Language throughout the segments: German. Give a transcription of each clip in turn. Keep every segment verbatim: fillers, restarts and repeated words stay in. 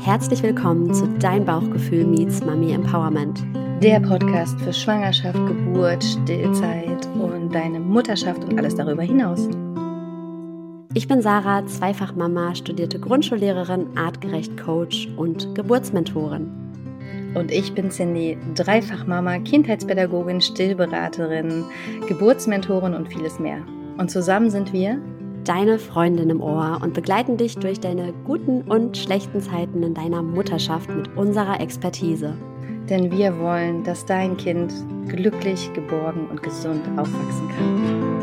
herzlich willkommen zu Dein Bauchgefühl meets Mami Empowerment. Der Podcast für Schwangerschaft, Geburt, Stillzeit und deine Mutterschaft und alles darüber hinaus. Ich bin Sarah, Zweifachmama, studierte Grundschullehrerin, artgerecht Coach und Geburtsmentorin. Und ich bin Cindy, Dreifachmama, Kindheitspädagogin, Stillberaterin, Geburtsmentorin und vieles mehr. Und zusammen sind wir deine Freundin im Ohr und begleiten dich durch deine guten und schlechten Zeiten in deiner Mutterschaft mit unserer Expertise. Denn wir wollen, dass dein Kind glücklich, geborgen und gesund aufwachsen kann.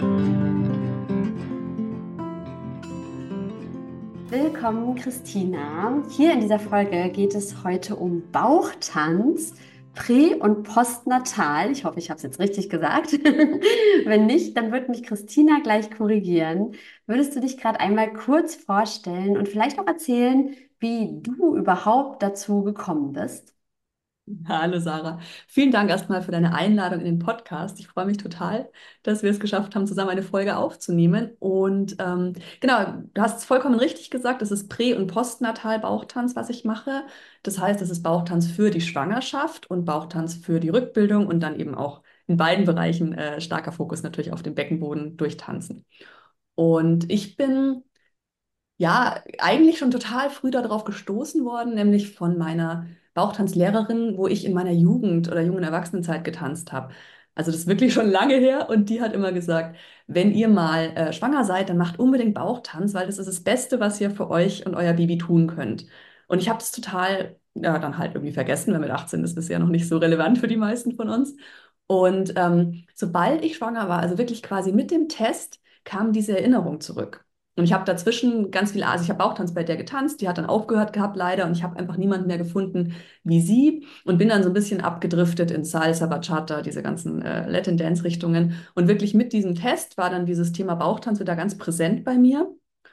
Willkommen, Christina. Hier in dieser Folge geht es heute um Bauchtanz, prä- und postnatal. Ich hoffe, ich habe es jetzt richtig gesagt. Wenn nicht, dann wird mich Christina gleich korrigieren. Würdest du dich gerade einmal kurz vorstellen und vielleicht auch erzählen, wie du überhaupt dazu gekommen bist? Hallo Sarah, vielen Dank erstmal für deine Einladung in den Podcast. Ich freue mich total, dass wir es geschafft haben, zusammen eine Folge aufzunehmen. Und ähm, genau, du hast es vollkommen richtig gesagt, es ist Prä- und Postnatal Bauchtanz, was ich mache. Das heißt, es ist Bauchtanz für die Schwangerschaft und Bauchtanz für die Rückbildung und dann eben auch in beiden Bereichen äh, starker Fokus natürlich auf dem Beckenboden durch Tanzen. Und ich bin ja, eigentlich schon total früh darauf gestoßen worden, nämlich von meiner Bauchtanzlehrerin, wo ich in meiner Jugend oder jungen Erwachsenenzeit getanzt habe. Also das ist wirklich schon lange her und die hat immer gesagt, wenn ihr mal äh, schwanger seid, dann macht unbedingt Bauchtanz, weil das ist das Beste, was ihr für euch und euer Baby tun könnt. Und ich habe das total, ja, dann halt irgendwie vergessen, weil mit achtzehn ist das ja noch nicht so relevant für die meisten von uns. Und ähm, sobald ich schwanger war, also wirklich quasi mit dem Test, kam diese Erinnerung zurück. Und ich habe dazwischen ganz viel, also ich habe Bauchtanz bei der getanzt, die hat dann aufgehört gehabt leider und ich habe einfach niemanden mehr gefunden wie sie und bin dann so ein bisschen abgedriftet in Salsa, Bachata, diese ganzen äh, Latin Dance Richtungen. Und wirklich mit diesem Test war dann dieses Thema Bauchtanz wieder ganz präsent bei mir.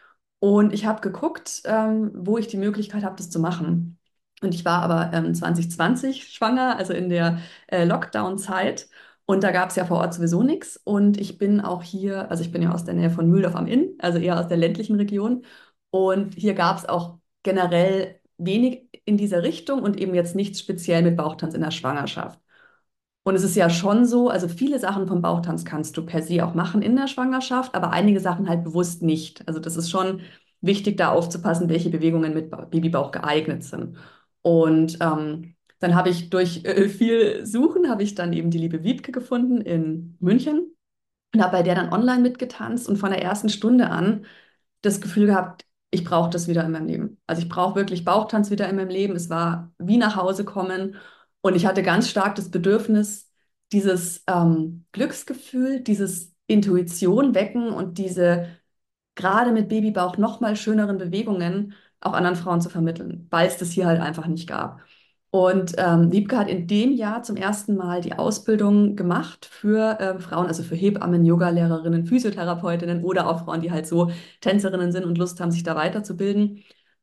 Und ich habe geguckt, ähm, wo ich die Möglichkeit habe, das zu machen. Und ich war aber ähm, zwanzig zwanzig schwanger, also in der äh, Lockdown-Zeit. Und da gab es ja vor Ort sowieso nichts. Und ich bin auch hier, also ich bin ja aus der Nähe von Mühldorf am Inn, also eher aus der ländlichen Region. Und hier gab es auch generell wenig in dieser Richtung und eben jetzt nichts speziell mit Bauchtanz in der Schwangerschaft. Und es ist ja schon so, also viele Sachen vom Bauchtanz kannst du per se auch machen in der Schwangerschaft, aber einige Sachen halt bewusst nicht. Also das ist schon wichtig, da aufzupassen, welche Bewegungen mit Ba- Babybauch geeignet sind. Und ähm, dann habe ich durch äh, viel Suchen, habe ich dann eben die liebe Wiebke gefunden in München und habe bei der dann online mitgetanzt und von der ersten Stunde an das Gefühl gehabt, ich brauche das wieder in meinem Leben. Also ich brauche wirklich Bauchtanz wieder in meinem Leben. Es war wie nach Hause kommen und ich hatte ganz stark das Bedürfnis, dieses ähm, Glücksgefühl, dieses Intuition wecken und diese gerade mit Babybauch noch mal schöneren Bewegungen auch anderen Frauen zu vermitteln, weil es das hier halt einfach nicht gab. Und ähm, Wiebke hat in dem Jahr zum ersten Mal die Ausbildung gemacht für ähm, Frauen, also für Hebammen, Yogalehrerinnen, Physiotherapeutinnen oder auch Frauen, die halt so Tänzerinnen sind und Lust haben, sich da weiterzubilden.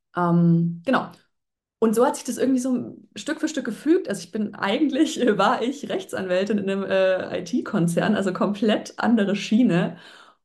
Ähm, genau. Und so hat sich das irgendwie so Stück für Stück gefügt. Also ich bin eigentlich, äh, war ich Rechtsanwältin in einem äh, I T-Konzern, also komplett andere Schiene.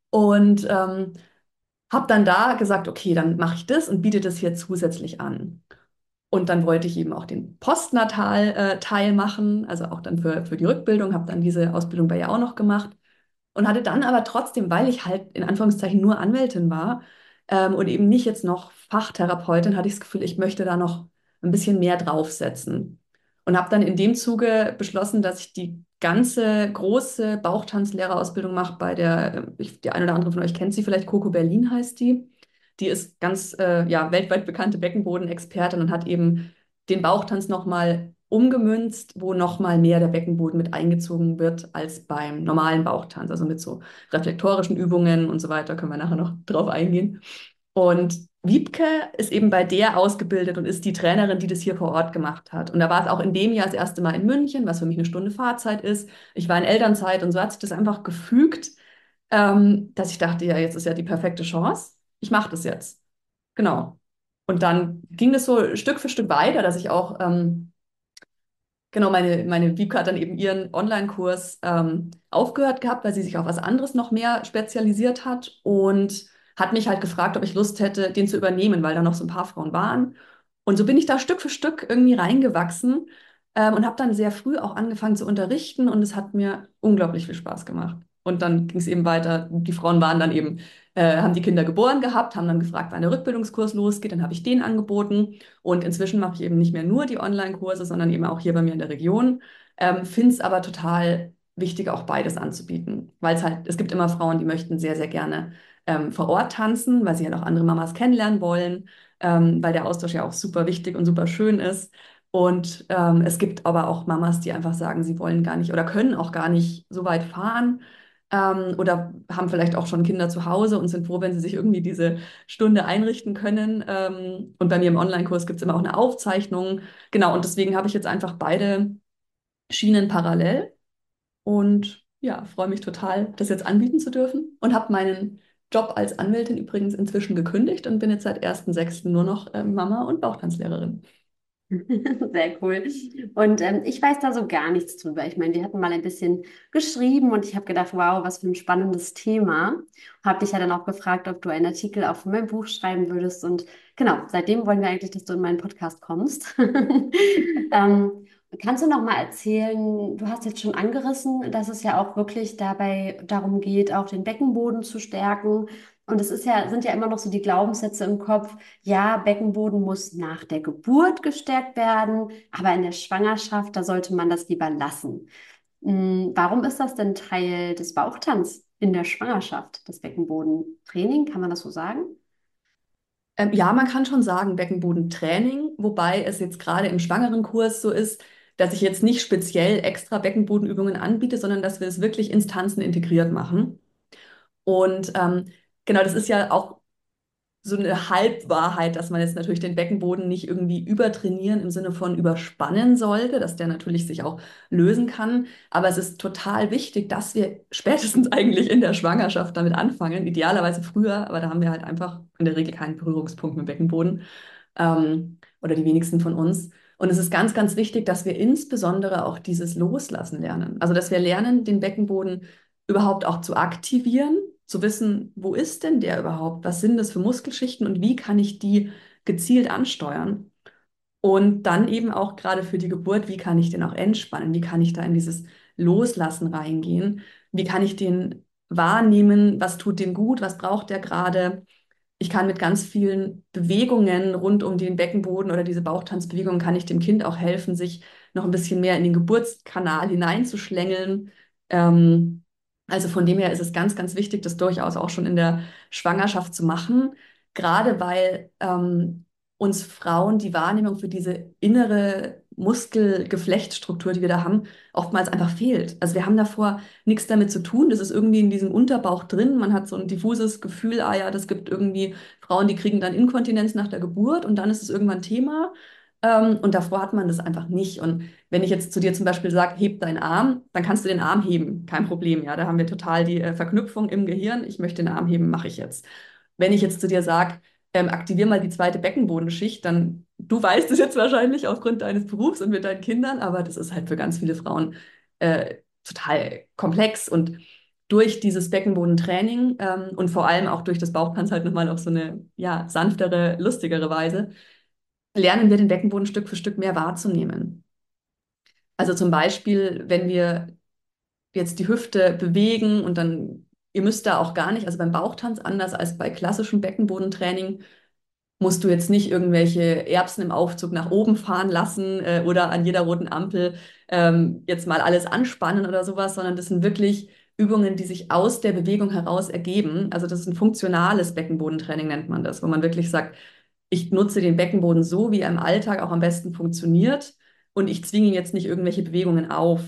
Und ähm, habe dann da gesagt, okay, dann mache ich das und biete das hier zusätzlich an. Und dann wollte ich eben auch den Postnatal-Teil machen, also auch dann für, für die Rückbildung, habe dann diese Ausbildung bei ihr auch noch gemacht und hatte dann aber trotzdem, weil ich halt in Anführungszeichen nur Anwältin war ähm, und eben nicht jetzt noch Fachtherapeutin, hatte ich das Gefühl, ich möchte da noch ein bisschen mehr draufsetzen. Und habe dann in dem Zuge beschlossen, dass ich die ganze große Bauchtanzlehrerausbildung mache bei der, äh, ich, die eine oder andere von euch kennt sie vielleicht, Coco Berlin heißt die. Die ist ganz äh, ja, weltweit bekannte Beckenbodenexpertin und hat eben den Bauchtanz nochmal umgemünzt, wo nochmal mehr der Beckenboden mit eingezogen wird als beim normalen Bauchtanz, also mit so reflektorischen Übungen und so weiter, können wir nachher noch drauf eingehen. Und Wiebke ist eben bei der ausgebildet und ist die Trainerin, die das hier vor Ort gemacht hat. Und da war es auch in dem Jahr das erste Mal in München, was für mich eine Stunde Fahrzeit ist. Ich war in Elternzeit und so hat sich das einfach gefügt, ähm, dass ich dachte, ja, jetzt ist ja die perfekte Chance. Ich mache das jetzt. Genau. Und dann ging das so Stück für Stück weiter, dass ich auch, ähm, genau, meine, meine Wiebke hat dann eben ihren Online-Kurs ähm, aufgehört gehabt, weil sie sich auf was anderes noch mehr spezialisiert hat und hat mich halt gefragt, ob ich Lust hätte, den zu übernehmen, weil da noch so ein paar Frauen waren. Und so bin ich da Stück für Stück irgendwie reingewachsen ähm, und habe dann sehr früh auch angefangen zu unterrichten und es hat mir unglaublich viel Spaß gemacht. Und dann ging es eben weiter. Die Frauen waren dann eben, äh, haben die Kinder geboren gehabt, haben dann gefragt, wann der Rückbildungskurs losgeht. Dann habe ich den angeboten. Und inzwischen mache ich eben nicht mehr nur die Online-Kurse, sondern eben auch hier bei mir in der Region. Ähm, finde es aber total wichtig, auch beides anzubieten. Weil es halt, es gibt immer Frauen, die möchten sehr, sehr gerne ähm, vor Ort tanzen, weil sie halt auch andere Mamas kennenlernen wollen, ähm, weil der Austausch ja auch super wichtig und super schön ist. Und ähm, es gibt aber auch Mamas, die einfach sagen, sie wollen gar nicht oder können auch gar nicht so weit fahren ähm, oder haben vielleicht auch schon Kinder zu Hause und sind froh, wenn sie sich irgendwie diese Stunde einrichten können. Ähm, und bei mir im Online-Kurs gibt es immer auch eine Aufzeichnung. Genau, und deswegen habe ich jetzt einfach beide Schienen parallel und ja, freue mich total, das jetzt anbieten zu dürfen und habe meinen Job als Anwältin übrigens inzwischen gekündigt und bin jetzt seit ersten sechsten nur noch ähm, Mama und Bauchtanzlehrerin. Sehr cool. Und ähm, ich weiß da so gar nichts drüber. Ich meine, wir hatten mal ein bisschen geschrieben und ich habe gedacht, wow, was für ein spannendes Thema. Habe dich ja dann auch gefragt, ob du einen Artikel auch für mein Buch schreiben würdest. Und genau, seitdem wollen wir eigentlich, dass du in meinen Podcast kommst. Ähm, kannst du noch mal erzählen, du hast jetzt schon angerissen, dass es ja auch wirklich dabei darum geht, auch den Beckenboden zu stärken. Und es ist ja, sind ja immer noch so die Glaubenssätze im Kopf. Ja, Beckenboden muss nach der Geburt gestärkt werden, aber in der Schwangerschaft, da sollte man das lieber lassen. Hm, warum ist das denn Teil des Bauchtanz in der Schwangerschaft, das Beckenbodentraining? Kann man das so sagen? Ähm, ja, man kann schon sagen Beckenbodentraining, wobei es jetzt gerade im Schwangerenkurs so ist, dass ich jetzt nicht speziell extra Beckenbodenübungen anbiete, sondern dass wir es wirklich ins Tanzen integriert machen. Und ähm, genau, das ist ja auch so eine Halbwahrheit, dass man jetzt natürlich den Beckenboden nicht irgendwie übertrainieren im Sinne von überspannen sollte, dass der natürlich sich auch lösen kann. Aber es ist total wichtig, dass wir spätestens eigentlich in der Schwangerschaft damit anfangen, idealerweise früher, aber da haben wir halt einfach in der Regel keinen Berührungspunkt mit dem Beckenboden ähm, oder die wenigsten von uns. Und es ist ganz, ganz wichtig, dass wir insbesondere auch dieses Loslassen lernen. Also, dass wir lernen, den Beckenboden überhaupt auch zu aktivieren, zu wissen, wo ist denn der überhaupt? Was sind das für Muskelschichten und wie kann ich die gezielt ansteuern? Und dann eben auch gerade für die Geburt, wie kann ich den auch entspannen? Wie kann ich da in dieses Loslassen reingehen? Wie kann ich den wahrnehmen? Was tut dem gut? Was braucht der gerade? Ich kann mit ganz vielen Bewegungen rund um den Beckenboden oder diese Bauchtanzbewegungen kann ich dem Kind auch helfen, sich noch ein bisschen mehr in den Geburtskanal hineinzuschlängeln. Ähm, also von dem her ist es ganz, ganz wichtig, das durchaus auch schon in der Schwangerschaft zu machen, gerade weil ähm, uns Frauen die Wahrnehmung für diese innere Muskelgeflechtstruktur, die wir da haben, oftmals einfach fehlt. Also wir haben davor nichts damit zu tun. Das ist irgendwie in diesem Unterbauch drin. Man hat so ein diffuses Gefühl, ah ja, das gibt irgendwie Frauen, die kriegen dann Inkontinenz nach der Geburt und dann ist es irgendwann Thema. Ähm, und davor hat man das einfach nicht. Und wenn ich jetzt zu dir zum Beispiel sage, heb deinen Arm, dann kannst du den Arm heben. Kein Problem, ja. Da haben wir total die äh, Verknüpfung im Gehirn. Ich möchte den Arm heben, mache ich jetzt. Wenn ich jetzt zu dir sage, ähm, aktivier mal die zweite Beckenbodenschicht, dann, du weißt es jetzt wahrscheinlich aufgrund deines Berufs und mit deinen Kindern, aber das ist halt für ganz viele Frauen äh, total komplex und durch dieses Beckenbodentraining ähm, und vor allem auch durch das Bauchtanz halt nochmal auf so eine ja, sanftere, lustigere Weise, lernen wir den Beckenboden Stück für Stück mehr wahrzunehmen. Also zum Beispiel, wenn wir jetzt die Hüfte bewegen und dann, ihr müsst da auch gar nicht, also beim Bauchtanz anders als bei klassischem Beckenbodentraining, musst du jetzt nicht irgendwelche Erbsen im Aufzug nach oben fahren lassen äh, oder an jeder roten Ampel ähm, jetzt mal alles anspannen oder sowas, sondern das sind wirklich Übungen, die sich aus der Bewegung heraus ergeben. Also das ist ein funktionales Beckenbodentraining, nennt man das, wo man wirklich sagt, ich nutze den Beckenboden so, wie er im Alltag auch am besten funktioniert und ich zwinge ihm jetzt nicht irgendwelche Bewegungen auf.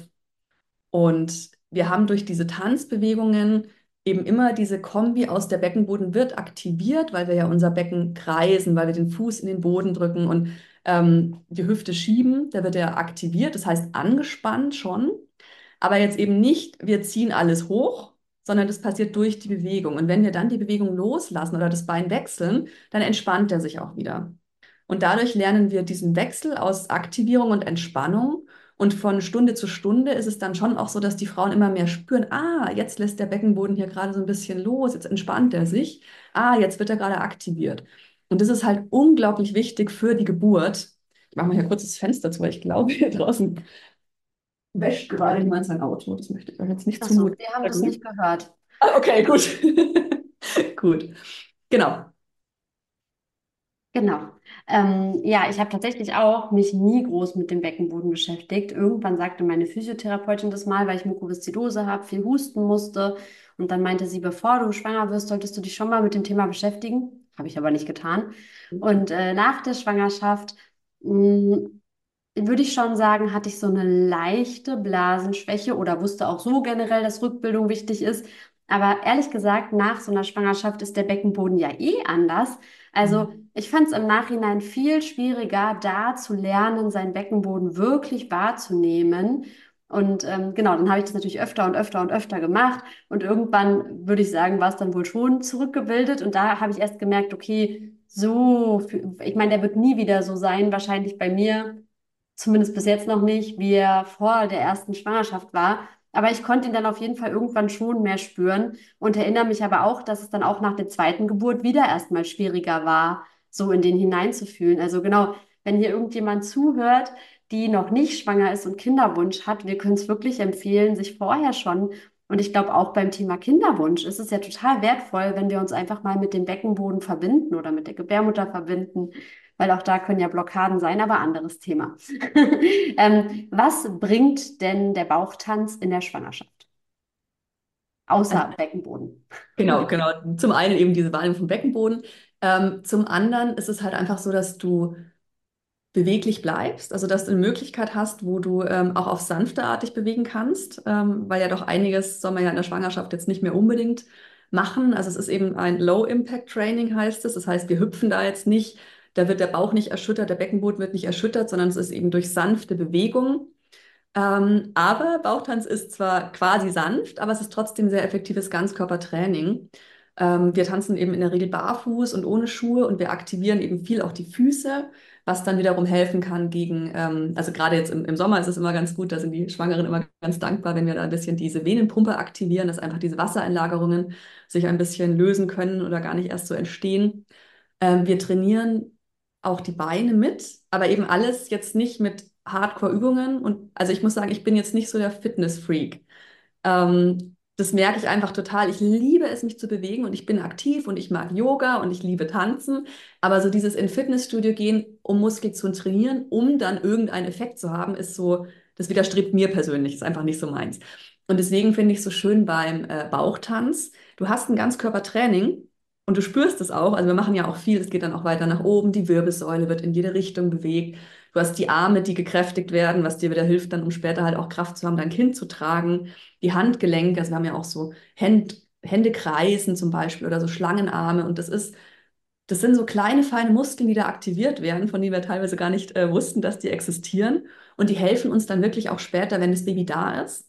Und wir haben durch diese Tanzbewegungen eben immer diese Kombi aus der Beckenboden wird aktiviert, weil wir ja unser Becken kreisen, weil wir den Fuß in den Boden drücken und ähm, die Hüfte schieben. Da wird er aktiviert, das heißt angespannt schon, aber jetzt eben nicht, wir ziehen alles hoch, sondern das passiert durch die Bewegung. Und wenn wir dann die Bewegung loslassen oder das Bein wechseln, dann entspannt er sich auch wieder. Und dadurch lernen wir diesen Wechsel aus Aktivierung und Entspannung. Und von Stunde zu Stunde ist es dann schon auch so, dass die Frauen immer mehr spüren, ah, jetzt lässt der Beckenboden hier gerade so ein bisschen los, jetzt entspannt er sich, ah, jetzt wird er gerade aktiviert. Und das ist halt unglaublich wichtig für die Geburt. Ich mache mal hier kurz das Fenster zu, weil ich glaube, hier draußen wäscht gerade jemand sein Auto. Das möchte ich euch jetzt nicht Ach so, zumuten. wir haben das nicht gehört. Ah, okay, gut. Gut. Genau. Genau. Ähm, ja, ich habe tatsächlich auch mich nie groß mit dem Beckenboden beschäftigt. Irgendwann sagte meine Physiotherapeutin das mal, weil ich Mukoviszidose habe, viel husten musste. Und dann meinte sie, bevor du schwanger wirst, solltest du dich schon mal mit dem Thema beschäftigen. Habe ich aber nicht getan. Und äh, nach der Schwangerschaft mh, würde ich schon sagen, hatte ich so eine leichte Blasenschwäche oder wusste auch so generell, dass Rückbildung wichtig ist. Aber ehrlich gesagt, nach so einer Schwangerschaft ist der Beckenboden ja eh anders. Also ich fand es im Nachhinein viel schwieriger, da zu lernen, seinen Beckenboden wirklich wahrzunehmen. Und ähm, genau, dann habe ich das natürlich öfter und öfter und öfter gemacht. Und irgendwann würde ich sagen, war es dann wohl schon zurückgebildet. Und da habe ich erst gemerkt, okay, so, für- ich meine, der wird nie wieder so sein, wahrscheinlich bei mir. Zumindest bis jetzt noch nicht, wie er vor der ersten Schwangerschaft war. Aber ich konnte ihn dann auf jeden Fall irgendwann schon mehr spüren und erinnere mich aber auch, dass es dann auch nach der zweiten Geburt wieder erstmal schwieriger war, so in den hineinzufühlen. Also genau, wenn hier irgendjemand zuhört, die noch nicht schwanger ist und Kinderwunsch hat, wir können es wirklich empfehlen, sich vorher schon, und ich glaube auch beim Thema Kinderwunsch ist es ja total wertvoll, wenn wir uns einfach mal mit dem Beckenboden verbinden oder mit der Gebärmutter verbinden, weil auch da können ja Blockaden sein, aber anderes Thema. Ähm, was bringt denn der Bauchtanz in der Schwangerschaft? Also, Außer Beckenboden. genau, genau. Zum einen eben diese Wahrnehmung vom Beckenboden. Ähm, zum anderen ist es halt einfach so, dass du beweglich bleibst, also dass du eine Möglichkeit hast, wo du ähm, auch auf sanfte Art dich bewegen kannst, ähm, weil ja doch einiges soll man ja in der Schwangerschaft jetzt nicht mehr unbedingt machen. Also es ist eben ein Low-Impact-Training, heißt es. Das heißt, wir hüpfen da jetzt nicht, da wird der Bauch nicht erschüttert, der Beckenboden wird nicht erschüttert, sondern es ist eben durch sanfte Bewegung. Ähm, aber Bauchtanz ist zwar quasi sanft, aber es ist trotzdem sehr effektives Ganzkörpertraining. Ähm, wir tanzen eben in der Regel barfuß und ohne Schuhe und wir aktivieren eben viel auch die Füße, was dann wiederum helfen kann gegen, ähm, also gerade jetzt im, im Sommer ist es immer ganz gut, da sind die Schwangeren immer ganz dankbar, wenn wir da ein bisschen diese Venenpumpe aktivieren, dass einfach diese Wassereinlagerungen sich ein bisschen lösen können oder gar nicht erst so entstehen. Ähm, wir trainieren auch die Beine mit, aber eben alles jetzt nicht mit Hardcore-Übungen. Und also ich muss sagen, ich bin jetzt nicht so der Fitness-Freak. Ähm, das merke ich einfach total. Ich liebe es, mich zu bewegen und ich bin aktiv und ich mag Yoga und ich liebe Tanzen. Aber so dieses in Fitnessstudio gehen, um Muskeln zu trainieren, um dann irgendeinen Effekt zu haben, ist so, das widerstrebt mir persönlich, ist einfach nicht so meins. Und deswegen finde ich es so schön beim äh, Bauchtanz. Du hast ein Ganzkörpertraining und du spürst es auch. Also wir machen ja auch viel, es geht dann auch weiter nach oben, die Wirbelsäule wird in jede Richtung bewegt. Du hast die Arme, die gekräftigt werden, was dir wieder hilft, dann um später halt auch Kraft zu haben, dein Kind zu tragen. Die Handgelenke, also wir haben ja auch so Händ Hände kreisen zum Beispiel oder so Schlangenarme. Und das ist, das sind so kleine, feine Muskeln, die da aktiviert werden, von denen wir teilweise gar nicht äh, wussten, dass die existieren. Und die helfen uns dann wirklich auch später, wenn das Baby da ist.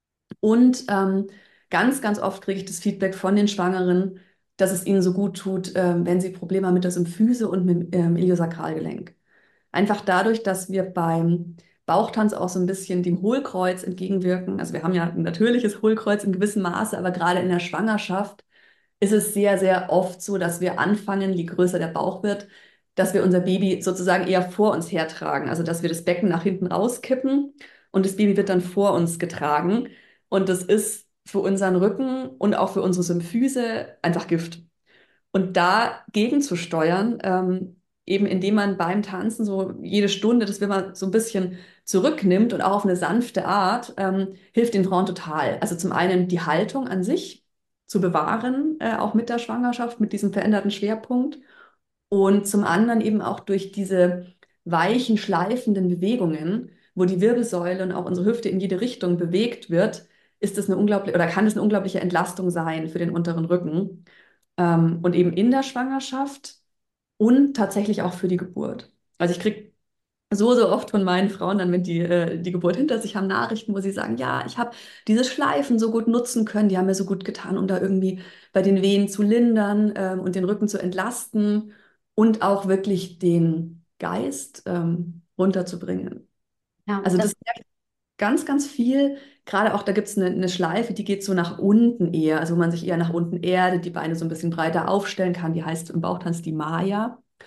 Und ähm, ganz, ganz oft kriege ich das Feedback von den Schwangeren, dass es ihnen so gut tut, ähm, wenn sie Probleme haben mit der Symphyse und mit dem ähm, Iliosakralgelenk. Einfach dadurch, dass wir beim Bauchtanz auch so ein bisschen dem Hohlkreuz entgegenwirken. Also wir haben ja ein natürliches Hohlkreuz in gewissem Maße, aber gerade in der Schwangerschaft ist es sehr, sehr oft so, dass wir anfangen, je größer der Bauch wird, dass wir unser Baby sozusagen eher vor uns hertragen. Also dass wir das Becken nach hinten rauskippen und das Baby wird dann vor uns getragen. Und das ist für unseren Rücken und auch für unsere Symphyse einfach Gift. Und dagegen zu steuern, ähm, eben indem man beim Tanzen so jede Stunde das will man so ein bisschen zurücknimmt und auch auf eine sanfte Art, ähm, hilft den Frauen total. Also zum einen die Haltung an sich zu bewahren, äh, auch mit der Schwangerschaft, mit diesem veränderten Schwerpunkt. Und zum anderen eben auch durch diese weichen, schleifenden Bewegungen, wo die Wirbelsäule und auch unsere Hüfte in jede Richtung bewegt wird, ist das eine unglaubliche oder kann es eine unglaubliche Entlastung sein für den unteren Rücken. Ähm, und eben in der Schwangerschaft und tatsächlich auch für die Geburt. Also ich kriege so, so oft von meinen Frauen dann, wenn die äh, die Geburt hinter sich haben, Nachrichten, wo sie sagen, ja, ich habe diese Schleifen so gut nutzen können, die haben mir so gut getan, um da irgendwie bei den Wehen zu lindern ähm, und den Rücken zu entlasten und auch wirklich den Geist ähm, runterzubringen. Ja, Also das, das merke ich ganz, ganz viel. Gerade auch, da gibt es eine, eine Schleife, die geht so nach unten eher, also wo man sich eher nach unten erdet, die Beine so ein bisschen breiter aufstellen kann. Die heißt im Bauchtanz die Maya.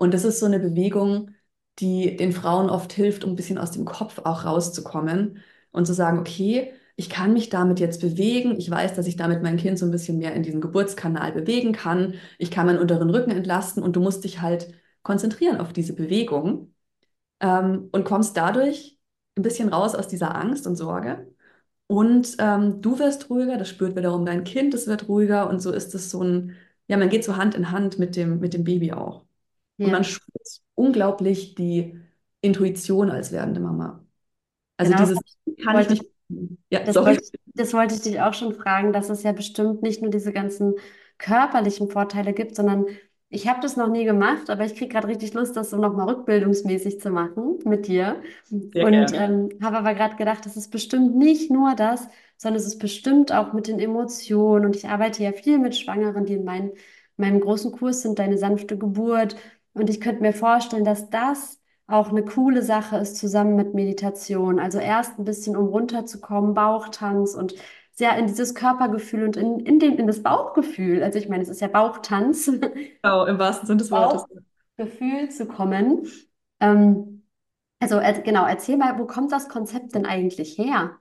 Und das ist so eine Bewegung, die den Frauen oft hilft, um ein bisschen aus dem Kopf auch rauszukommen und zu sagen, okay, ich kann mich damit jetzt bewegen. Ich weiß, dass ich damit mein Kind so ein bisschen mehr in diesem Geburtskanal bewegen kann. Ich kann meinen unteren Rücken entlasten und du musst dich halt konzentrieren auf diese Bewegung, ähm, und kommst dadurch ein bisschen raus aus dieser Angst und Sorge. Und ähm, du wirst ruhiger, das spürt wiederum dein Kind, es wird ruhiger und so ist es so ein, ja, man geht so Hand in Hand mit dem, mit dem Baby auch. Und man Ja, spürt unglaublich die Intuition als werdende Mama. Also genau. dieses, kann ich Wollte mich, ja, Das sorry. wollte, das wollte ich dich auch schon fragen, dass es ja bestimmt nicht nur diese ganzen körperlichen Vorteile gibt, sondern ich habe das noch nie gemacht, aber ich kriege gerade richtig Lust, das so nochmal rückbildungsmäßig zu machen mit dir. Sehr Und gerne. ähm, habe aber gerade gedacht, das ist bestimmt nicht nur das, sondern es ist bestimmt auch mit den Emotionen. Und ich arbeite ja viel mit Schwangeren, die in mein, meinem großen Kurs sind, Deine sanfte Geburt. Und ich könnte mir vorstellen, dass das auch eine coole Sache ist, zusammen mit Meditation. Also erst ein bisschen, um runterzukommen, Bauchtanz und sehr in dieses Körpergefühl und in, in, den, in das Bauchgefühl. Also ich meine, es ist ja Bauchtanz, Genau, im wahrsten Sinne des Wortes. Bauchgefühl zu kommen. Ähm, also er, genau, erzähl mal, wo kommt das Konzept denn eigentlich her?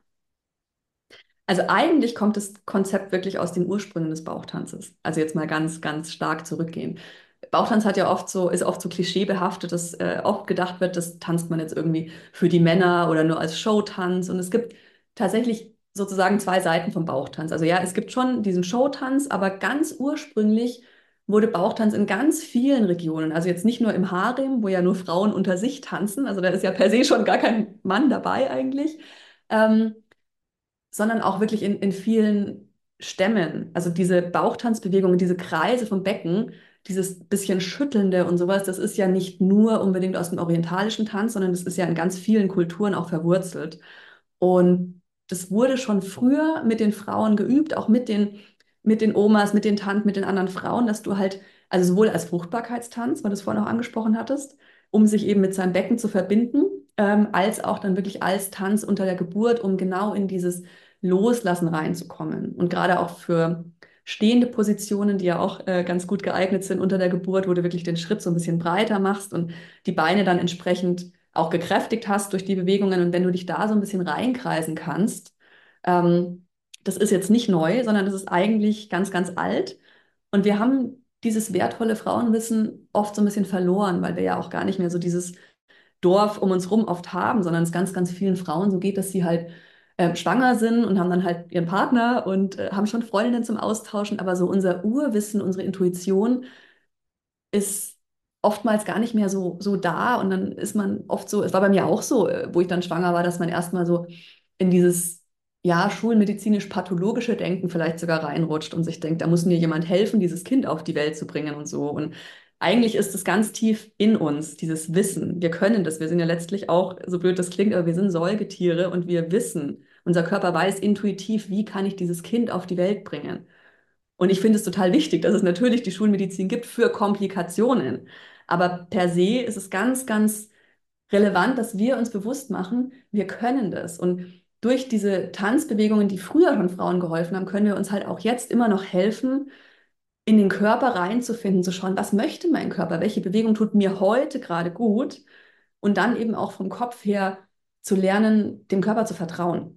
Also eigentlich kommt das Konzept wirklich aus den Ursprüngen des Bauchtanzes. Also jetzt mal ganz, ganz stark zurückgehen. Bauchtanz hat ja oft so, ist oft so klischeebehaftet, dass äh, oft gedacht wird, das tanzt man jetzt irgendwie für die Männer oder nur als Showtanz. Und es gibt tatsächlich sozusagen zwei Seiten vom Bauchtanz. Also ja, es gibt schon diesen Showtanz, aber ganz ursprünglich wurde Bauchtanz in ganz vielen Regionen, also jetzt nicht nur im Harem, wo ja nur Frauen unter sich tanzen, also da ist ja per se schon gar kein Mann dabei eigentlich, ähm, sondern auch wirklich in, in vielen Stämmen. Also diese Bauchtanzbewegungen, diese Kreise vom Becken, dieses bisschen Schüttelnde und sowas, das ist ja nicht nur unbedingt aus dem orientalischen Tanz, sondern das ist ja in ganz vielen Kulturen auch verwurzelt. Und das wurde schon früher mit den Frauen geübt, auch mit den, mit den Omas, mit den Tanten, mit den anderen Frauen, dass du halt, also sowohl als Fruchtbarkeitstanz, weil du es vorhin auch angesprochen hattest, um sich eben mit seinem Becken zu verbinden, ähm, als auch dann wirklich als Tanz unter der Geburt, um genau in dieses Loslassen reinzukommen. Und gerade auch für stehende Positionen, die ja auch äh, ganz gut geeignet sind unter der Geburt, wo du wirklich den Schritt so ein bisschen breiter machst und die Beine dann entsprechend auch gekräftigt hast durch die Bewegungen. Und wenn du dich da so ein bisschen reinkreisen kannst, ähm, das ist jetzt nicht neu, sondern das ist eigentlich ganz, ganz alt. Und wir haben dieses wertvolle Frauenwissen oft so ein bisschen verloren, weil wir ja auch gar nicht mehr so dieses Dorf um uns rum oft haben, sondern es ganz, ganz vielen Frauen so geht, dass sie halt äh, schwanger sind und haben dann halt ihren Partner und äh, haben schon Freundinnen zum Austauschen, aber so unser Urwissen, unsere Intuition ist oftmals gar nicht mehr so, so da und dann ist man oft so, es war bei mir auch so, äh, wo ich dann schwanger war, dass man erstmal so in dieses, ja, schulmedizinisch-pathologische Denken vielleicht sogar reinrutscht und sich denkt, da muss mir jemand helfen, dieses Kind auf die Welt zu bringen und so. Und eigentlich ist es ganz tief in uns, dieses Wissen. Wir können das. Wir sind ja letztlich auch, so blöd das klingt, aber wir sind Säugetiere und wir wissen, unser Körper weiß intuitiv, wie kann ich dieses Kind auf die Welt bringen. Und ich finde es total wichtig, dass es natürlich die Schulmedizin gibt für Komplikationen. Aber per se ist es ganz, ganz relevant, dass wir uns bewusst machen, wir können das. Und durch diese Tanzbewegungen, die früher schon Frauen geholfen haben, können wir uns halt auch jetzt immer noch helfen, in den Körper reinzufinden, zu schauen, was möchte mein Körper, welche Bewegung tut mir heute gerade gut und dann eben auch vom Kopf her zu lernen, dem Körper zu vertrauen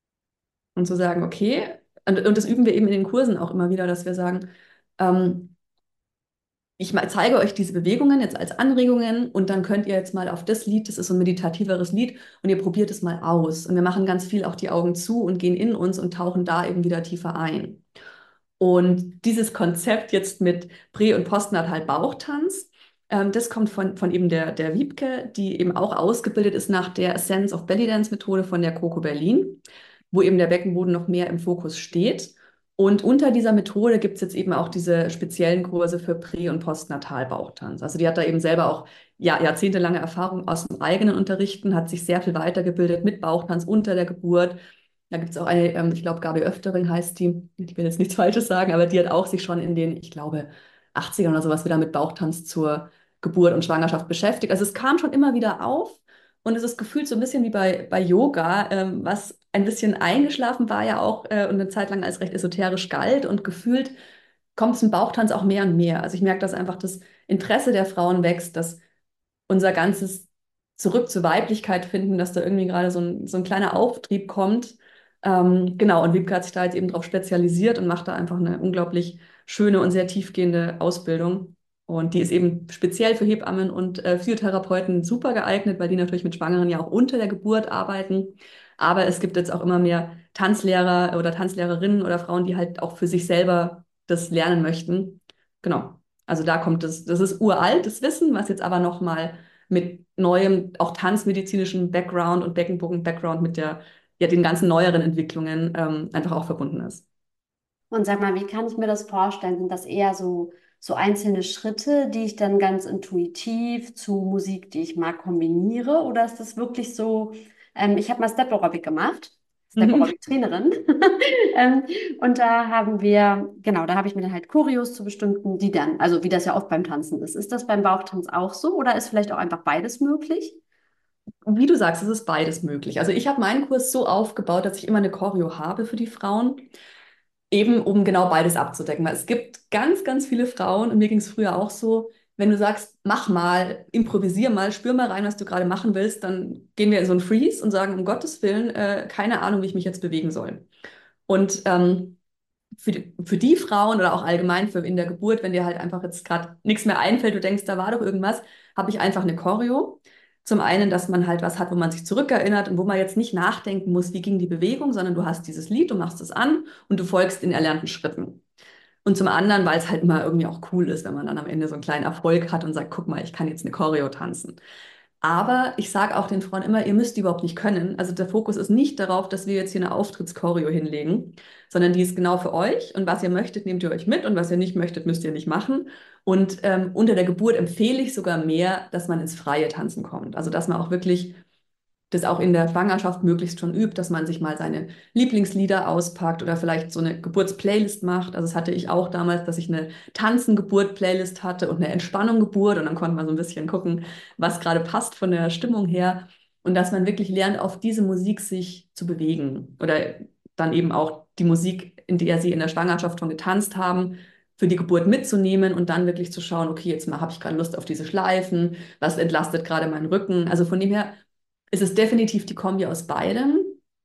und zu sagen, okay, und, und das üben wir eben in den Kursen auch immer wieder, dass wir sagen, ähm, ich mal zeige euch diese Bewegungen jetzt als Anregungen und dann könnt ihr jetzt mal auf das Lied, das ist so ein meditativeres Lied, und ihr probiert es mal aus. Und wir machen ganz viel auch die Augen zu und gehen in uns und tauchen da eben wieder tiefer ein. Und dieses Konzept jetzt mit Prä- und Postnatal Bauchtanz, ähm, das kommt von, von eben der, der Wiebke, die eben auch ausgebildet ist nach der Sense of Belly Dance Methode von der Coco Berlin, wo eben der Beckenboden noch mehr im Fokus steht. Und unter dieser Methode gibt es jetzt eben auch diese speziellen Kurse für Prä- und Postnatal Bauchtanz. Also die hat da eben selber auch ja, jahrzehntelange Erfahrung aus dem eigenen Unterrichten, hat sich sehr viel weitergebildet mit Bauchtanz unter der Geburt. Da gibt es auch eine, ähm, ich glaube, Gabi Öftering heißt die, ich will jetzt nichts Falsches sagen, aber die hat auch sich schon in den, ich glaube, achtzigern oder sowas wieder mit Bauchtanz zur Geburt und Schwangerschaft beschäftigt. Also es kam schon immer wieder auf und es ist gefühlt so ein bisschen wie bei, bei Yoga, ähm, was ein bisschen eingeschlafen war ja auch äh, und eine Zeit lang als recht esoterisch galt und gefühlt kommt es im Bauchtanz auch mehr und mehr. Also ich merke das einfach, dass Interesse der Frauen wächst, dass unser ganzes Zurück zur Weiblichkeit finden, dass da irgendwie gerade so ein, so ein kleiner Auftrieb kommt. Ähm, genau, und Wiebke hat sich da jetzt eben darauf spezialisiert und macht da einfach eine unglaublich schöne und sehr tiefgehende Ausbildung. Und die ist eben speziell für Hebammen und äh, Physiotherapeuten super geeignet, weil die natürlich mit Schwangeren ja auch unter der Geburt arbeiten. Aber es gibt jetzt auch immer mehr Tanzlehrer oder Tanzlehrerinnen oder Frauen, die halt auch für sich selber das lernen möchten. Genau. Also da kommt das, das ist uraltes Wissen, was jetzt aber nochmal mit neuem, auch tanzmedizinischen Background und Beckenbogen-Background mit der, ja, den ganzen neueren Entwicklungen ähm, einfach auch verbunden ist. Und sag mal, wie kann ich mir das vorstellen? Sind das eher so, so einzelne Schritte, die ich dann ganz intuitiv zu Musik, die ich mag, kombiniere? Oder ist das wirklich so, ähm, ich habe mal Step Aerobic gemacht, Step Mhm. Aerobic Trainerin. ähm, und da haben wir, genau, da habe ich mir dann halt Choreos zu bestimmten, die dann, also wie das ja oft beim Tanzen ist. Ist das beim Bauchtanz auch so oder ist vielleicht auch einfach beides möglich? Wie du sagst, es ist beides möglich. Also ich habe meinen Kurs so aufgebaut, dass ich immer eine Choreo habe für die Frauen, eben um genau beides abzudecken. Weil es gibt ganz, ganz viele Frauen, und mir ging es früher auch so, wenn du sagst, mach mal, improvisier mal, spür mal rein, was du gerade machen willst, dann gehen wir in so einen Freeze und sagen, um Gottes Willen, äh, keine Ahnung, wie ich mich jetzt bewegen soll. Und ähm, für die, für die Frauen oder auch allgemein für in der Geburt, wenn dir halt einfach jetzt gerade nichts mehr einfällt, du denkst, da war doch irgendwas, habe ich einfach eine Choreo. Zum einen, dass man halt was hat, wo man sich zurückerinnert und wo man jetzt nicht nachdenken muss, wie ging die Bewegung, sondern du hast dieses Lied, du machst es an und du folgst in erlernten Schritten. Und zum anderen, weil es halt immer irgendwie auch cool ist, wenn man dann am Ende so einen kleinen Erfolg hat und sagt, guck mal, ich kann jetzt eine Choreo tanzen. Aber ich sage auch den Frauen immer, ihr müsst die überhaupt nicht können. Also der Fokus ist nicht darauf, dass wir jetzt hier eine Auftrittschoreo hinlegen, sondern die ist genau für euch. Und was ihr möchtet, nehmt ihr euch mit und was ihr nicht möchtet, müsst ihr nicht machen. Und ähm, unter der Geburt empfehle ich sogar mehr, dass man ins freie Tanzen kommt. Also dass man auch wirklich das auch in der Schwangerschaft möglichst schon übt, dass man sich mal seine Lieblingslieder auspackt oder vielleicht so eine Geburtsplaylist macht. Also das hatte ich auch damals, dass ich eine Tanzen-Geburt-Playlist hatte und eine Entspannung-Geburt und dann konnte man so ein bisschen gucken, was gerade passt von der Stimmung her und dass man wirklich lernt, auf diese Musik sich zu bewegen oder dann eben auch die Musik, in der sie in der Schwangerschaft schon getanzt haben, für die Geburt mitzunehmen und dann wirklich zu schauen, okay, jetzt mal habe ich gerade Lust auf diese Schleifen, was entlastet gerade meinen Rücken. Also von dem her es ist definitiv die Kombi aus beidem.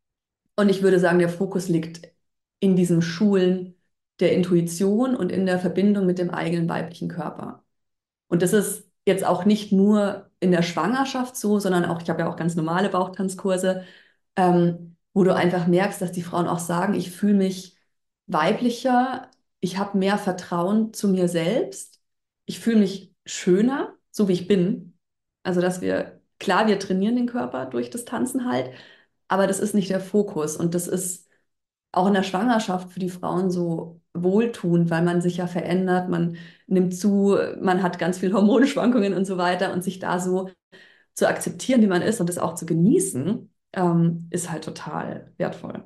Und ich würde sagen, der Fokus liegt in diesem Schulen der Intuition und in der Verbindung mit dem eigenen weiblichen Körper. Und das ist jetzt auch nicht nur in der Schwangerschaft so, sondern auch, ich habe ja auch ganz normale Bauchtanzkurse, ähm, wo du einfach merkst, dass die Frauen auch sagen, ich fühle mich weiblicher, ich habe mehr Vertrauen zu mir selbst, ich fühle mich schöner, so wie ich bin. Also, dass wir, klar, wir trainieren den Körper durch das Tanzen halt, aber das ist nicht der Fokus. Und das ist auch in der Schwangerschaft für die Frauen so wohltuend, weil man sich ja verändert, man nimmt zu, man hat ganz viel Hormonschwankungen und so weiter und sich da so zu akzeptieren, wie man ist und das auch zu genießen, ähm, ist halt total wertvoll.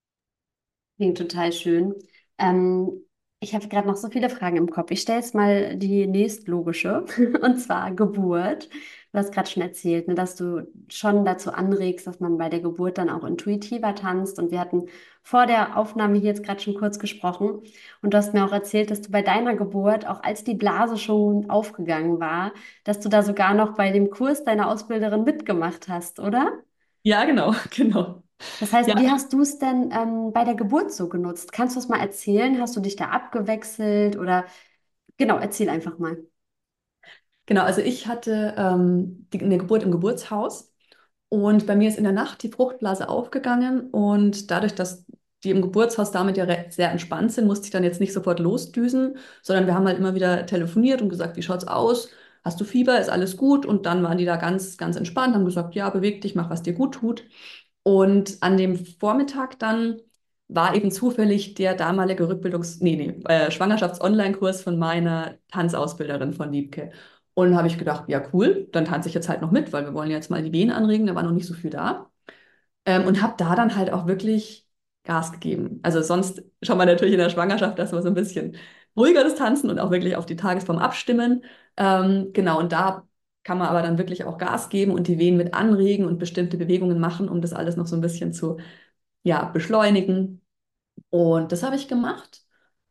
Klingt total schön. Ähm, Ich habe gerade noch so viele Fragen im Kopf. Ich stelle jetzt mal die nächstlogische, und zwar Geburt. Du hast gerade schon erzählt, ne, dass du schon dazu anregst, dass man bei der Geburt dann auch intuitiver tanzt. Und wir hatten vor der Aufnahme hier jetzt gerade schon kurz gesprochen. Und du hast mir auch erzählt, dass du bei deiner Geburt, auch als die Blase schon aufgegangen war, dass du da sogar noch bei dem Kurs deiner Ausbilderin mitgemacht hast, oder? Ja, genau, genau. Das heißt, Ja, wie hast du es denn ähm, bei der Geburt so genutzt? Kannst du es mal erzählen? Hast du dich da abgewechselt oder genau, erzähl einfach mal. genau. Also ich hatte ähm, die, eine Geburt im Geburtshaus und bei mir ist in der Nacht die Fruchtblase aufgegangen und dadurch, dass die im Geburtshaus damit ja re- sehr entspannt sind, musste ich dann jetzt nicht sofort losdüsen, sondern wir haben halt immer wieder telefoniert und gesagt, wie schaut's aus? Hast du Fieber? Ist alles gut? Und dann waren die da ganz, ganz entspannt, haben gesagt, ja, beweg dich, mach, was dir gut tut. Und an dem Vormittag dann war eben zufällig der damalige Rückbildungs-, nee, nee, äh, Schwangerschafts-Online-Kurs von meiner Tanzausbilderin von Liebke. Und habe ich gedacht, ja, cool, dann tanze ich jetzt halt noch mit, weil wir wollen jetzt mal die Wehen anregen, da war noch nicht so viel da. Ähm, und habe da dann halt auch wirklich Gas gegeben. Also sonst schaut man natürlich in der Schwangerschaft, dass wir so ein bisschen ruhiger das Tanzen und auch wirklich auf die Tagesform abstimmen. Ähm, genau, und da kann man aber dann wirklich auch Gas geben und die Wehen mit anregen und bestimmte Bewegungen machen, um das alles noch so ein bisschen zu, ja, beschleunigen. Und das habe ich gemacht.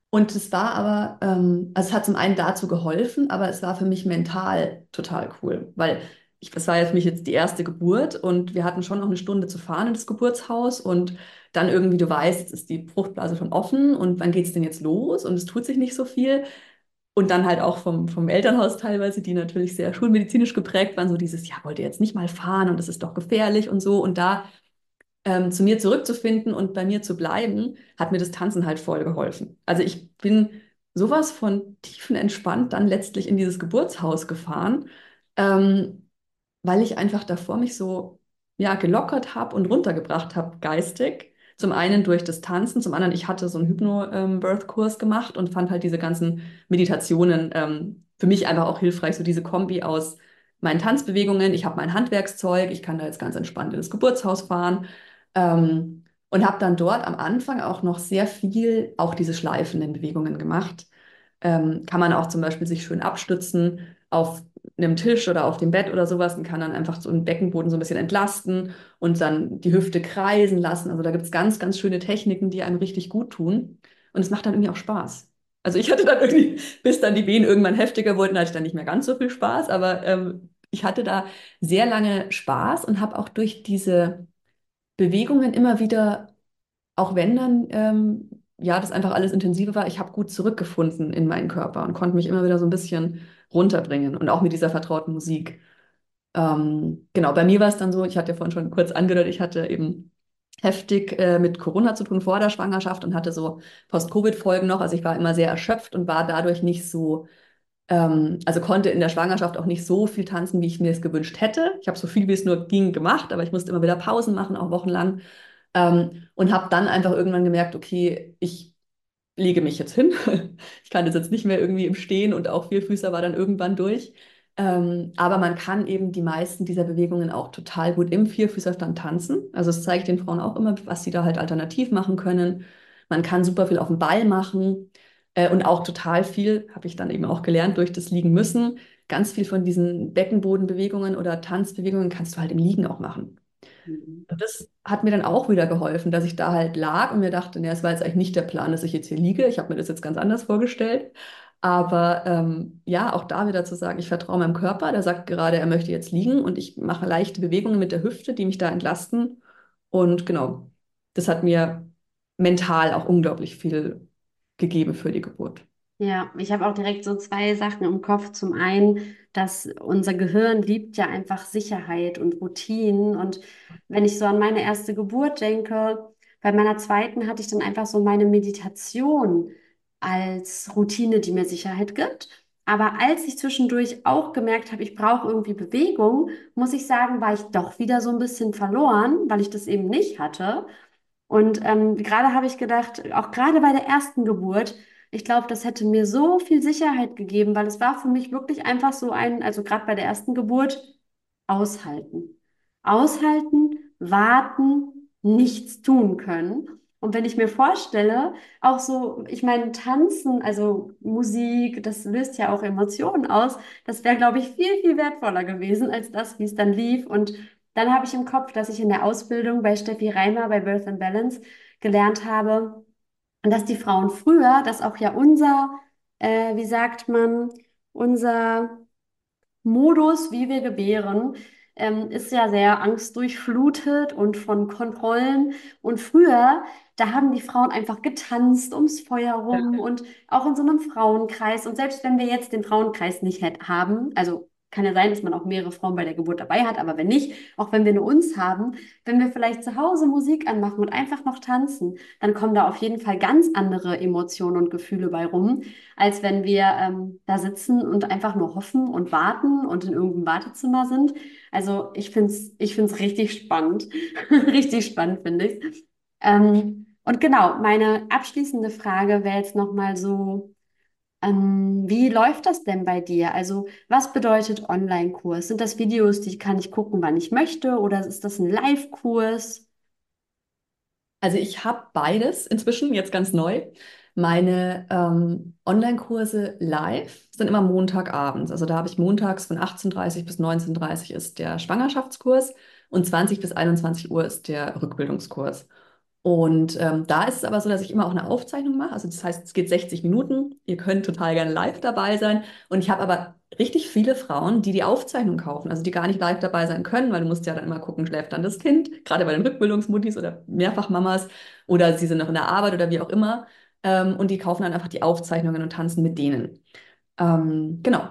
Und es war aber, ähm, also es hat zum einen dazu geholfen, aber es war für mich mental total cool, weil ich, das war ja für mich jetzt die erste Geburt und wir hatten schon noch eine Stunde zu fahren in das Geburtshaus und dann irgendwie, du weißt, jetzt ist die Fruchtblase schon offen und wann geht es denn jetzt los und es tut sich nicht so viel. Und dann halt auch vom, vom Elternhaus teilweise, die natürlich sehr schulmedizinisch geprägt waren, so dieses, ja, wollt ihr jetzt nicht mal fahren und das ist doch gefährlich und so. Und da ähm, zu mir zurückzufinden und bei mir zu bleiben, hat mir das Tanzen halt voll geholfen. Also ich bin sowas von tiefenentspannt dann letztlich in dieses Geburtshaus gefahren, ähm, weil ich einfach davor mich so ja, gelockert habe und runtergebracht habe geistig. Zum einen durch das Tanzen, zum anderen, ich hatte so einen Hypno-Birth-Kurs gemacht und fand halt diese ganzen Meditationen ähm, für mich einfach auch hilfreich, so diese Kombi aus meinen Tanzbewegungen, ich habe mein Handwerkszeug, ich kann da jetzt ganz entspannt in das Geburtshaus fahren ähm, und habe dann dort am Anfang auch noch sehr viel auch diese schleifenden Bewegungen gemacht. Ähm, kann man auch zum Beispiel sich schön abstützen auf einem Tisch oder auf dem Bett oder sowas und kann dann einfach so den Beckenboden so ein bisschen entlasten und dann die Hüfte kreisen lassen. Also da gibt es ganz, ganz schöne Techniken, die einem richtig gut tun. Und es macht dann irgendwie auch Spaß. Also ich hatte dann irgendwie, bis dann die Wehen irgendwann heftiger wurden, hatte ich dann nicht mehr ganz so viel Spaß, aber ähm, ich hatte da sehr lange Spaß und habe auch durch diese Bewegungen immer wieder, auch wenn dann ähm, ja das einfach alles intensiver war, ich habe gut zurückgefunden in meinen Körper und konnte mich immer wieder so ein bisschen runterbringen und auch mit dieser vertrauten Musik. Ähm, genau, bei mir war es dann so, ich hatte ja vorhin schon kurz angedeutet, ich hatte eben heftig äh, mit Corona zu tun vor der Schwangerschaft und hatte so Post-Covid-Folgen noch. Also ich war immer sehr erschöpft und war dadurch nicht so, ähm, also konnte in der Schwangerschaft auch nicht so viel tanzen, wie ich mir es gewünscht hätte. Ich habe so viel, wie es nur ging, gemacht, aber ich musste immer wieder Pausen machen, auch wochenlang. Ähm, und habe dann einfach irgendwann gemerkt, okay, ich lege mich jetzt hin. Ich kann das jetzt nicht mehr irgendwie im Stehen und auch Vierfüßer war dann irgendwann durch. Ähm, aber man kann eben die meisten dieser Bewegungen auch total gut im Vierfüßerstand tanzen. Also es zeigt den Frauen auch immer, was sie da halt alternativ machen können. Man kann super viel auf dem Ball machen äh, und auch total viel, habe ich dann eben auch gelernt, durch das Liegen müssen. Ganz viel von diesen Beckenbodenbewegungen oder Tanzbewegungen kannst du halt im Liegen auch machen. Mhm. Und das hat mir dann auch wieder geholfen, dass ich da halt lag und mir dachte, nee, es war jetzt eigentlich nicht der Plan, dass ich jetzt hier liege. Ich habe mir das jetzt ganz anders vorgestellt. Aber ähm, ja, auch da wieder zu sagen, ich vertraue meinem Körper, der sagt gerade, er möchte jetzt liegen und ich mache leichte Bewegungen mit der Hüfte, die mich da entlasten. Und genau, das hat mir mental auch unglaublich viel gegeben für die Geburt. Ja, ich habe auch direkt so zwei Sachen im Kopf. Zum einen, dass unser Gehirn liebt ja einfach Sicherheit und Routinen. Und wenn ich so an meine erste Geburt denke, bei meiner zweiten hatte ich dann einfach so meine Meditation als Routine, die mir Sicherheit gibt. Aber als ich zwischendurch auch gemerkt habe, ich brauche irgendwie Bewegung, muss ich sagen, war ich doch wieder so ein bisschen verloren, weil ich das eben nicht hatte. Und ähm, gerade habe ich gedacht, auch gerade bei der ersten Geburt, ich glaube, das hätte mir so viel Sicherheit gegeben, weil es war für mich wirklich einfach so ein, also gerade bei der ersten Geburt, aushalten. Aushalten, warten, nichts tun können. Und wenn ich mir vorstelle, auch so, ich meine, tanzen, also Musik, das löst ja auch Emotionen aus, das wäre, glaube ich, viel, viel wertvoller gewesen als das, wie es dann lief. Und dann habe ich im Kopf, dass ich in der Ausbildung bei Steffi Reimer bei Birth and Balance gelernt habe, dass die Frauen früher, dass auch ja unser, äh, wie sagt man, unser Modus, wie wir gebären, ähm, ist ja sehr angstdurchflutet und von Kontrollen. Und früher, da haben die Frauen einfach getanzt ums Feuer rum und auch in so einem Frauenkreis. Und selbst wenn wir jetzt den Frauenkreis nicht hätt- haben, also kann ja sein, dass man auch mehrere Frauen bei der Geburt dabei hat, aber wenn nicht, auch wenn wir nur uns haben, wenn wir vielleicht zu Hause Musik anmachen und einfach noch tanzen, dann kommen da auf jeden Fall ganz andere Emotionen und Gefühle bei rum, als wenn wir ähm, da sitzen und einfach nur hoffen und warten und in irgendeinem Wartezimmer sind. Also ich finde es ich find's richtig spannend. Richtig spannend finde ich. Ähm, und genau, meine abschließende Frage wäre jetzt nochmal so, ähm, wie läuft das denn bei dir? Also was bedeutet Online-Kurs? Sind das Videos, die kann ich gucken, wann ich möchte? Oder ist das ein Live-Kurs? Also ich habe beides inzwischen, jetzt ganz neu. Meine ähm, Online-Kurse live sind immer Montagabends. Also da habe ich montags von achtzehn Uhr dreißig bis neunzehn Uhr dreißig ist der Schwangerschaftskurs und zwanzig bis einundzwanzig Uhr ist der Rückbildungskurs. Und ähm, da ist es aber so, dass ich immer auch eine Aufzeichnung mache. Also das heißt, es geht sechzig Minuten. Ihr könnt total gerne live dabei sein. Und ich habe aber richtig viele Frauen, die die Aufzeichnung kaufen, also die gar nicht live dabei sein können, weil du musst ja dann immer gucken, schläft dann das Kind, gerade bei den Rückbildungsmuttis oder Mehrfachmamas oder sie sind noch in der Arbeit oder wie auch immer. Ähm, und die kaufen dann einfach die Aufzeichnungen und tanzen mit denen. Ähm, genau.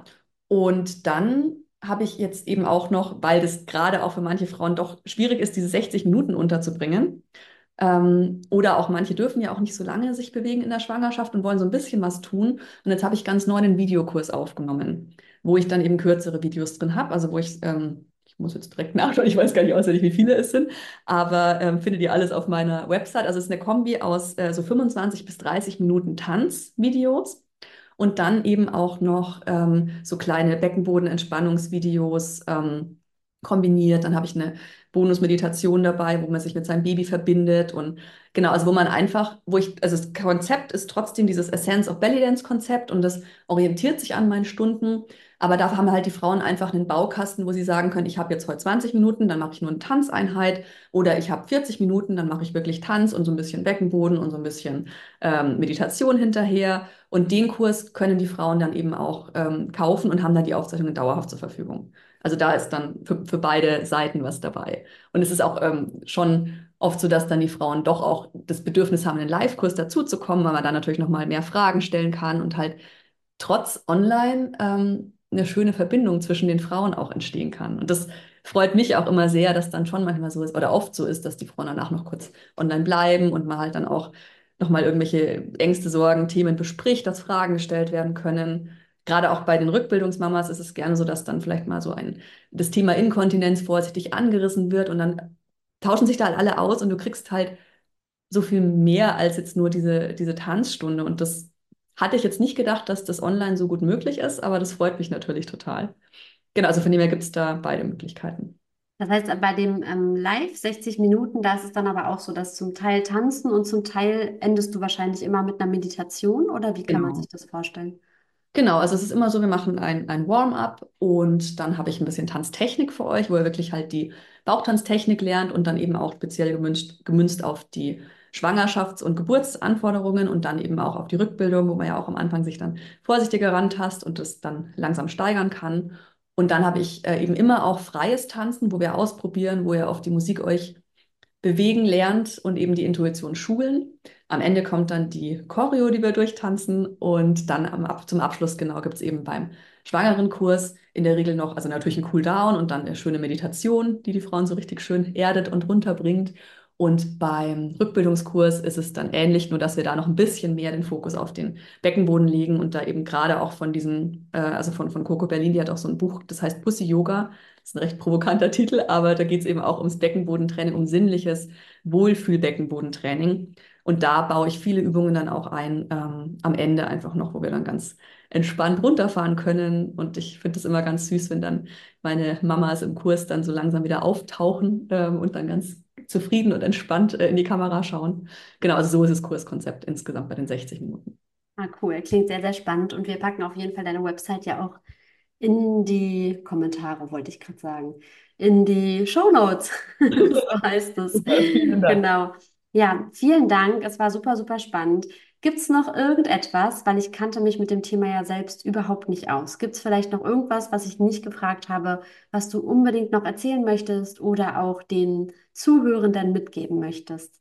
Und dann habe ich jetzt eben auch noch, weil das gerade auch für manche Frauen doch schwierig ist, diese sechzig Minuten unterzubringen. Ähm, oder auch manche dürfen ja auch nicht so lange sich bewegen in der Schwangerschaft und wollen so ein bisschen was tun. Und jetzt habe ich ganz neu einen Videokurs aufgenommen, wo ich dann eben kürzere Videos drin habe. Also wo ich, ähm, ich muss jetzt direkt nachschauen, ich weiß gar nicht auswendig, wie viele es sind, aber ähm, findet ihr alles auf meiner Website. Also es ist eine Kombi aus äh, so fünfundzwanzig bis dreißig Minuten Tanzvideos. Und dann eben auch noch ähm, so kleine Beckenbodenentspannungsvideos ähm, kombiniert. Dann habe ich eine Bonusmeditation dabei, wo man sich mit seinem Baby verbindet. Und genau, also wo man einfach, wo ich, also das Konzept ist trotzdem dieses Essence of Belly Dance Konzept und das orientiert sich an meinen Stunden. Aber da haben halt die Frauen einfach einen Baukasten, wo sie sagen können, ich habe jetzt heute zwanzig Minuten, dann mache ich nur eine Tanzeinheit. Oder ich habe vierzig Minuten, dann mache ich wirklich Tanz und so ein bisschen Beckenboden und so ein bisschen ähm, Meditation hinterher. Und den Kurs können die Frauen dann eben auch ähm, kaufen und haben dann die Aufzeichnungen dauerhaft zur Verfügung. Also da ist dann für, für beide Seiten was dabei. Und es ist auch ähm, schon oft so, dass dann die Frauen doch auch das Bedürfnis haben, in den Live-Kurs dazuzukommen, weil man da natürlich nochmal mehr Fragen stellen kann und halt trotz online ähm, eine schöne Verbindung zwischen den Frauen auch entstehen kann. Und das freut mich auch immer sehr, dass dann schon manchmal so ist oder oft so ist, dass die Frauen danach noch kurz online bleiben und man halt dann auch nochmal irgendwelche Ängste, Sorgen, Themen bespricht, dass Fragen gestellt werden können. Gerade auch bei den Rückbildungsmamas ist es gerne so, dass dann vielleicht mal so ein, das Thema Inkontinenz vorsichtig angerissen wird und dann tauschen sich da halt alle aus und du kriegst halt so viel mehr als jetzt nur diese, diese Tanzstunde. Und das hatte ich jetzt nicht gedacht, dass das online so gut möglich ist, aber das freut mich natürlich total. Genau, also von dem her gibt es da beide Möglichkeiten. Das heißt, bei dem ähm, Live sechzig Minuten, da ist es dann aber auch so, dass zum Teil tanzen und zum Teil endest du wahrscheinlich immer mit einer Meditation oder wie kann man sich Genau. das vorstellen? Genau, also es ist immer so, wir machen ein, ein Warm-up und dann habe ich ein bisschen Tanztechnik für euch, wo ihr wirklich halt die Bauchtanztechnik lernt und dann eben auch speziell gemünzt, gemünzt auf die Schwangerschafts- und Geburtsanforderungen und dann eben auch auf die Rückbildung, wo man ja auch am Anfang sich dann vorsichtiger rantastet und das dann langsam steigern kann. Und dann habe ich äh, eben immer auch freies Tanzen, wo wir ausprobieren, wo ihr auf die Musik euch bewegen lernt und eben die Intuition schulen. Am Ende kommt dann die Choreo, die wir durchtanzen und dann am, Ab- zum Abschluss genau gibt es eben beim Schwangerenkurs in der Regel noch, also natürlich ein Cooldown und dann eine schöne Meditation, die die Frauen so richtig schön erdet und runterbringt. Und beim Rückbildungskurs ist es dann ähnlich, nur dass wir da noch ein bisschen mehr den Fokus auf den Beckenboden legen und da eben gerade auch von diesem, äh, also von, von Coco Berlin, die hat auch so ein Buch, das heißt Pussy Yoga. Das ist ein recht provokanter Titel, aber da geht es eben auch ums Beckenbodentraining, um sinnliches Wohlfühl-Beckenbodentraining. Und da baue ich viele Übungen dann auch ein, ähm, am Ende einfach noch, wo wir dann ganz entspannt runterfahren können. Und ich finde es immer ganz süß, wenn dann meine Mamas im Kurs dann so langsam wieder auftauchen, ähm, und dann ganz zufrieden und entspannt äh, in die Kamera schauen. Genau, also so ist das Kurskonzept insgesamt bei den sechzig Minuten. Ah, cool, klingt sehr, sehr spannend und wir packen auf jeden Fall deine Website ja auch in die Kommentare, wollte ich gerade sagen, in die Shownotes, so heißt es. Super, vielen Dank. Genau. Ja, vielen Dank. Es war super, super spannend. Gibt es noch irgendetwas, weil ich kannte mich mit dem Thema ja selbst überhaupt nicht aus? Gibt es vielleicht noch irgendwas, was ich nicht gefragt habe, was du unbedingt noch erzählen möchtest oder auch den Zuhörenden mitgeben möchtest?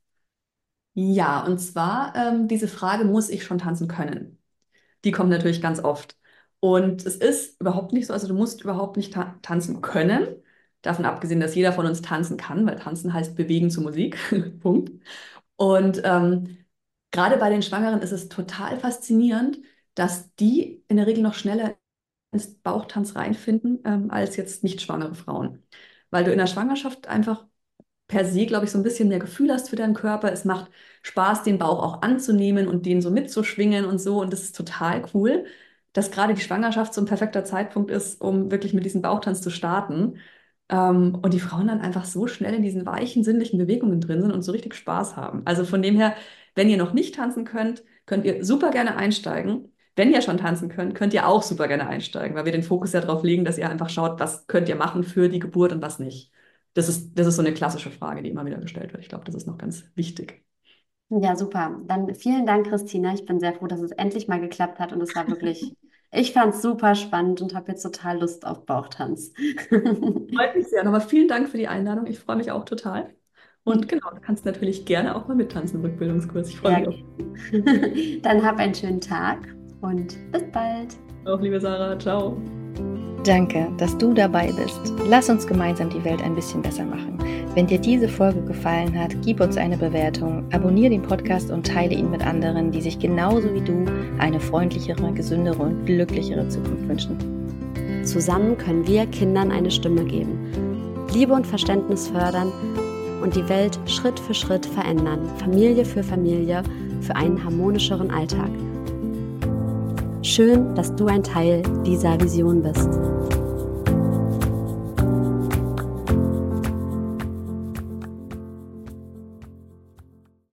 Ja, und zwar ähm, diese Frage, muss ich schon tanzen können? Die kommt natürlich ganz oft. Und es ist überhaupt nicht so, also du musst überhaupt nicht ta tanzen können. Davon abgesehen, dass jeder von uns tanzen kann, weil tanzen heißt bewegen zu Musik. Punkt. Und ähm, gerade bei den Schwangeren ist es total faszinierend, dass die in der Regel noch schneller ins Bauchtanz reinfinden, ähm, als jetzt nicht schwangere Frauen. Weil du in der Schwangerschaft einfach per se, glaube ich, so ein bisschen mehr Gefühl hast für deinen Körper. Es macht Spaß, den Bauch auch anzunehmen und den so mitzuschwingen und so. Und das ist total cool, dass gerade die Schwangerschaft so ein perfekter Zeitpunkt ist, um wirklich mit diesem Bauchtanz zu starten. Ähm, und die Frauen dann einfach so schnell in diesen weichen, sinnlichen Bewegungen drin sind und so richtig Spaß haben. Also von dem her, wenn ihr noch nicht tanzen könnt, könnt ihr super gerne einsteigen. Wenn ihr schon tanzen könnt, könnt ihr auch super gerne einsteigen, weil wir den Fokus ja darauf legen, dass ihr einfach schaut, was könnt ihr machen für die Geburt und was nicht. Das ist, das ist so eine klassische Frage, die immer wieder gestellt wird. Ich glaube, das ist noch ganz wichtig. Ja, super. Dann vielen Dank, Christina. Ich bin sehr froh, dass es endlich mal geklappt hat und es war wirklich, ich fand es super spannend und habe jetzt total Lust auf Bauchtanz. Freut mich sehr. Nochmal vielen Dank für die Einladung. Ich freue mich auch total. Und genau, du kannst natürlich gerne auch mal mittanzen im Rückbildungskurs. Ich freue Ja, mich auch. dann hab einen schönen Tag und bis bald. Auch, liebe Sarah. Ciao. Danke, dass du dabei bist. Lass uns gemeinsam die Welt ein bisschen besser machen. Wenn dir diese Folge gefallen hat, gib uns eine Bewertung, abonniere den Podcast und teile ihn mit anderen, die sich genauso wie du eine freundlichere, gesündere und glücklichere Zukunft wünschen. Zusammen können wir Kindern eine Stimme geben, Liebe und Verständnis fördern und die Welt Schritt für Schritt verändern, Familie für Familie, für einen harmonischeren Alltag. Schön, dass du ein Teil dieser Vision bist.